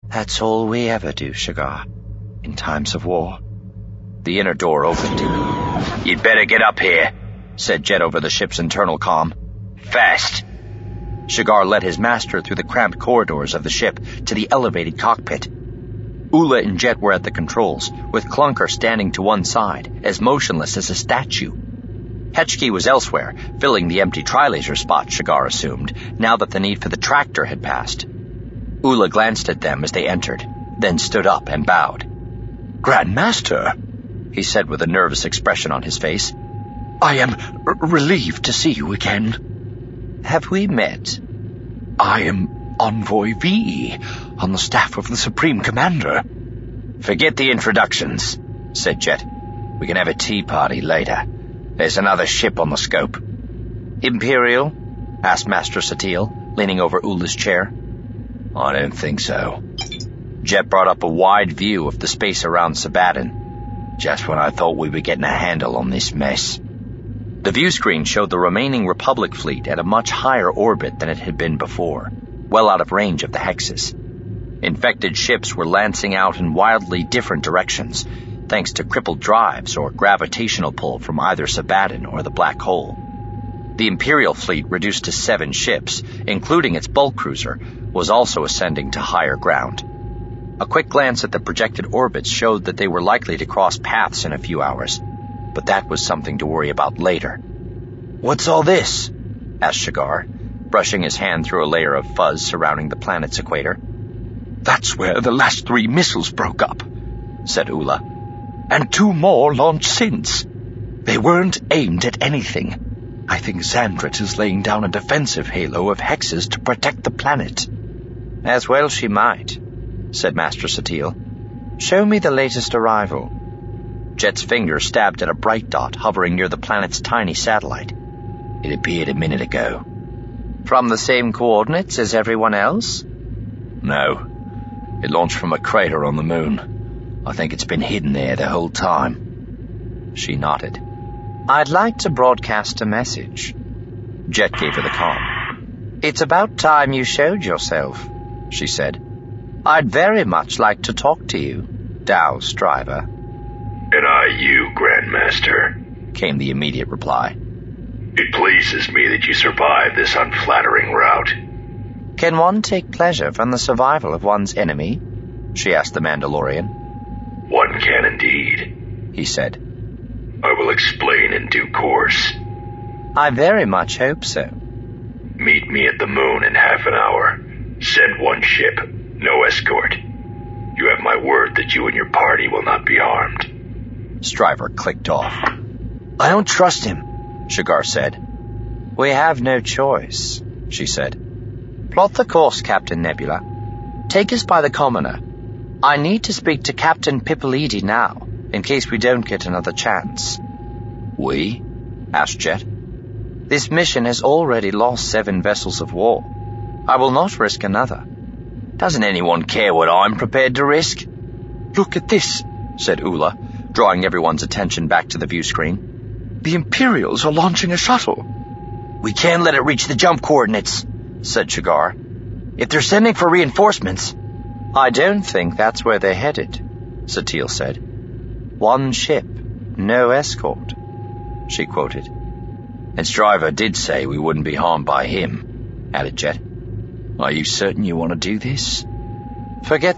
That's all we ever do, Shigar, in times of war. The inner door opened. You'd better get up here, said Jet over the ship's internal comm. Fast. Shigar led his master through the cramped corridors of the ship to the elevated cockpit. Ula and Jet were at the controls, with Clunker standing to one side, as motionless as a statue. Hetchkey was elsewhere, filling the empty trilaser spot, Shigar assumed, now that the need for the tractor had passed. Ula glanced at them as they entered, then stood up and bowed. Grand Master, he said with a nervous expression on his face. I am relieved to see you again. Have we met? I am Envoy V, on the staff of the Supreme Commander. Forget the introductions, said Jet. We can have a tea party later. There's another ship on the scope. Imperial? Asked Master Satele, leaning over Ula's chair. I don't think so. Jet brought up a wide view of the space around Sabaddon. Just when I thought we were getting a handle on this mess. The view screen showed the remaining Republic fleet at a much higher orbit than it had been before, well out of range of the hexes. Infected ships were lancing out in wildly different directions, thanks to crippled drives or gravitational pull from either Sabaddon or the black hole. The Imperial fleet, reduced to 7 ships, including its bulk cruiser, was also ascending to higher ground. A quick glance at the projected orbits showed that they were likely to cross paths in a few hours, but that was something to worry about later. What's all this? Asked Shigar, brushing his hand through a layer of fuzz surrounding the planet's equator. That's where the last 3 missiles broke up, said Ula. And 2 more launched since. They weren't aimed at anything. I think Xandret is laying down a defensive halo of hexes to protect the planet. As well she might, said Master Satele. Show me the latest arrival. Jet's finger stabbed at a bright dot hovering near the planet's tiny satellite. It appeared a minute ago. From the same coordinates as everyone else? No. It launched from a crater on the moon. I think it's been hidden there the whole time. She nodded. I'd like to broadcast a message. Jet gave her the comm. It's about time you showed yourself, she said. I'd very much like to talk to you, Dow's driver. And I you, Grandmaster, came the immediate reply. It pleases me that you survived this unflattering rout. Can one take pleasure from the survival of one's enemy? She asked the Mandalorian. One can indeed, he said. I will explain in due course. I very much hope so. Meet me at the moon in half an hour. Send 1 ship, no escort. You have my word that you and your party will not be harmed. Stryver clicked off. I don't trust him, Shigar said. We have no choice, she said. Plot the course, Captain Nebula. Take us by the commoner. I need to speak to Captain Pipolidi now, in case we don't get another chance. We? Asked Jet. This mission has already lost 7 vessels of war. I will not risk another. Doesn't anyone care what I'm prepared to risk? Look at this, said Ula, drawing everyone's attention back to the view screen. The Imperials are launching a shuttle. We can't let it reach the jump coordinates, said Shigar. If they're sending for reinforcements... I don't think that's where they're headed, Satele said. 1 ship, no escort, she quoted. And Stryver did say we wouldn't be harmed by him, added Jet. Are you certain you want to do this? Forget